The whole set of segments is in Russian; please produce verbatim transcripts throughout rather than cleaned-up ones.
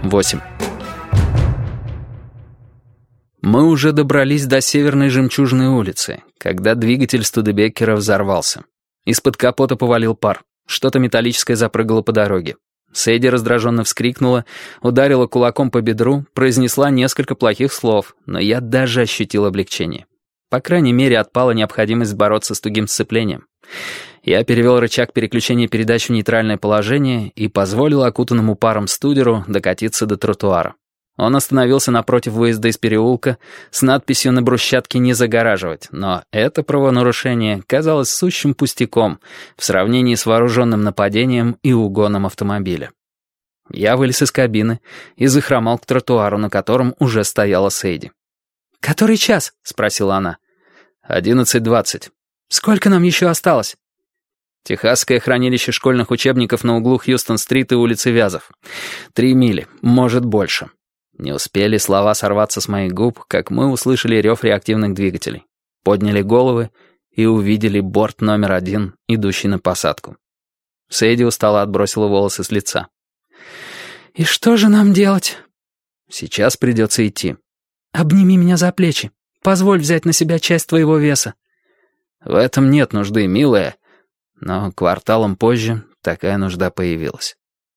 восемь. Мы уже добрались до Северной Жемчужной улицы, когда двигатель Студебеккера взорвался. Из-под капота повалил пар. Что-то металлическое запрыгало по дороге. Сэйди раздраженно вскрикнула, ударила кулаком по бедру, произнесла несколько плохих слов, но я даже ощутил облегчение. По крайней мере, отпала необходимость бороться с тугим сцеплением. Я перевел рычаг переключения передач в нейтральное положение и позволил окутанному паром студеру докатиться до тротуара. Он остановился напротив выезда из переулка с надписью на брусчатке «Не загораживать», но это правонарушение казалось сущим пустяком в сравнении с вооруженным нападением и угоном автомобиля. Я вылез из кабины и захромал к тротуару, на котором уже стояла Сэйди. «Который час?» — спросила она. «Одиннадцать двадцать». «Сколько нам еще осталось?» Техасское хранилище школьных учебников на углу Хьюстон-стрит и улицы Вязов. Три мили, может, больше. Не успели слова сорваться с моих губ, как мы услышали рев реактивных двигателей. Подняли головы и увидели борт номер один, идущий на посадку. Сэйди устало отбросила волосы с лица. «И что же нам делать?» «Сейчас придется идти». «Обними меня за плечи. Позволь взять на себя часть твоего веса». «В этом нет нужды, милая». Но кварталом позже такая нужда появилась.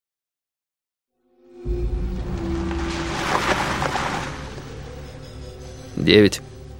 Девять.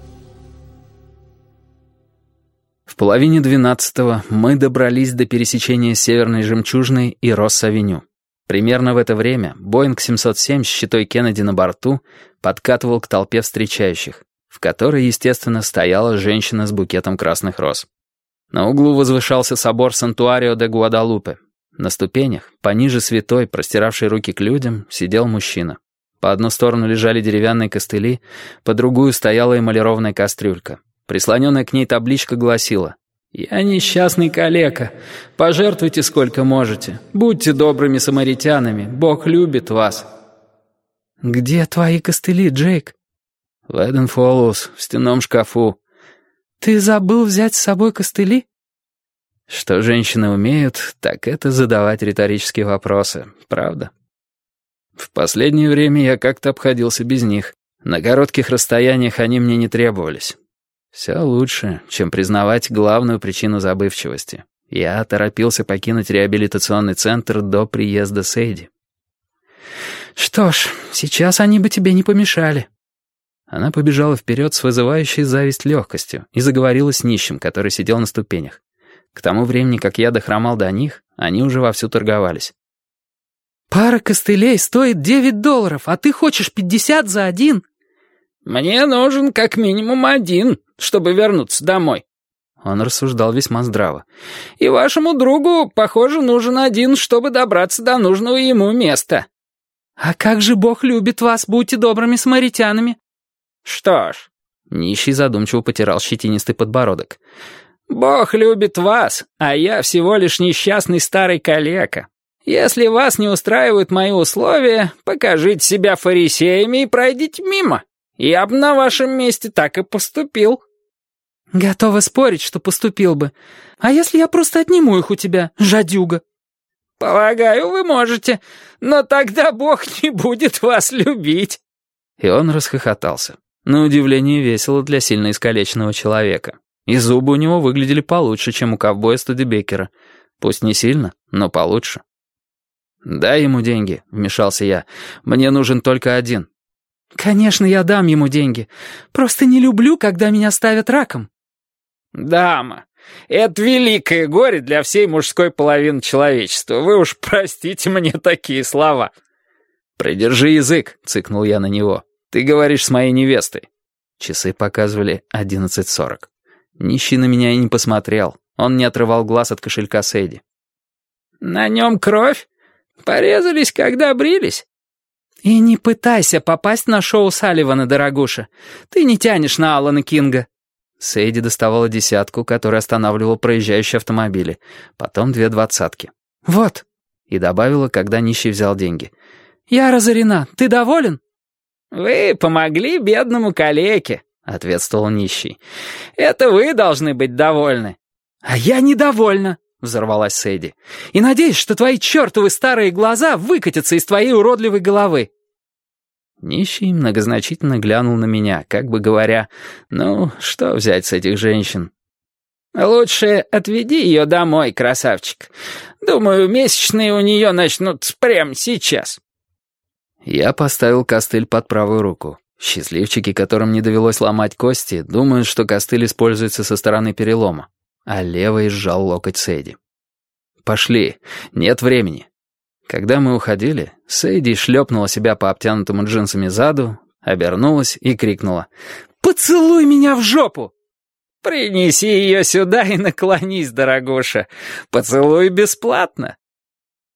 В половине двенадцатого мы добрались до пересечения Северной Жемчужной и Росс-авеню. Примерно в это время Боинг семьсот семь с щитой Кеннеди на борту подкатывал к толпе встречающих, в которой, естественно, стояла женщина с букетом красных роз. На углу возвышался собор Сантуарио де Гуадалупе. На ступенях, пониже святой, простиравшей руки к людям, сидел мужчина. По одну сторону лежали деревянные костыли, по другую стояла эмалированная кастрюлька. Прислоненная к ней табличка гласила: «Я несчастный калека. Пожертвуйте сколько можете. Будьте добрыми самаритянами. Бог любит вас». «Где твои костыли, Джейк?» «В Эден-Фоллоус, в стенном шкафу». «Ты забыл взять с собой костыли?» Что женщины умеют, так это задавать риторические вопросы, правда? В последнее время я как-то обходился без них. На коротких расстояниях они мне не требовались. Все лучше, чем признавать главную причину забывчивости. Я торопился покинуть реабилитационный центр до приезда Сэйди. «Что ж, сейчас они бы тебе не помешали». Она побежала вперед с вызывающей зависть легкостью и заговорила с нищим, который сидел на ступенях. К тому времени, как я дохромал до них, они уже вовсю торговались. «Пара костылей стоит девять долларов, а ты хочешь пятьдесят за один?» «Мне нужен как минимум один, чтобы вернуться домой». Он рассуждал весьма здраво. «И вашему другу, похоже, нужен один, чтобы добраться до нужного ему места». «А как же Бог любит вас, будьте добрыми самаритянами». «Что ж...» Нищий задумчиво потирал щетинистый подбородок. «Бог любит вас, а я всего лишь несчастный старый калека. Если вас не устраивают мои условия, покажите себя фарисеями и пройдите мимо. Я бы на вашем месте так и поступил». «Готова спорить, что поступил бы. А если я просто отниму их у тебя, жадюга?» «Полагаю, вы можете, но тогда Бог не будет вас любить». И он расхохотался. На удивление весело для сильно искалеченного человека. И зубы у него выглядели получше, чем у ковбоя Студебеккера. Пусть не сильно, но получше. «Дай ему деньги», — вмешался я. «Мне нужен только один». «Конечно, я дам ему деньги. Просто не люблю, когда меня ставят раком». «Дама, это великое горе для всей мужской половины человечества. Вы уж простите мне такие слова». «Придержи язык», — цыкнул я на него. «Ты говоришь с моей невестой». Часы показывали одиннадцать сорок. Нищий на меня и не посмотрел. Он не отрывал глаз от кошелька Сэйди. «На нем кровь? Порезались, когда брились?» «И не пытайся попасть на шоу Салливана, дорогуша. Ты не тянешь на Алана Кинга». Сэйди доставала десятку, которая останавливала проезжающие автомобили. Потом две двадцатки. «Вот». И добавила, когда нищий взял деньги. «Я разорена. Ты доволен?» «Вы помогли бедному калеке», — ответствовал нищий. «Это вы должны быть довольны». «А я недовольна», — взорвалась Сэйди. «И надеюсь, что твои чертовы старые глаза выкатятся из твоей уродливой головы». Нищий многозначительно глянул на меня, как бы говоря, «Ну, что взять с этих женщин?» «Лучше отведи ее домой, красавчик. Думаю, месячные у нее начнут прямо сейчас». Я поставил костыль под правую руку. Счастливчики, которым не довелось ломать кости, думают, что костыль используется со стороны перелома. А левый сжал локоть Сэйди. «Пошли, нет времени». Когда мы уходили, Сэйди шлепнула себя по обтянутому джинсами заду, обернулась и крикнула: «Поцелуй меня в жопу!» «Принеси ее сюда и наклонись, дорогуша. Поцелуй бесплатно».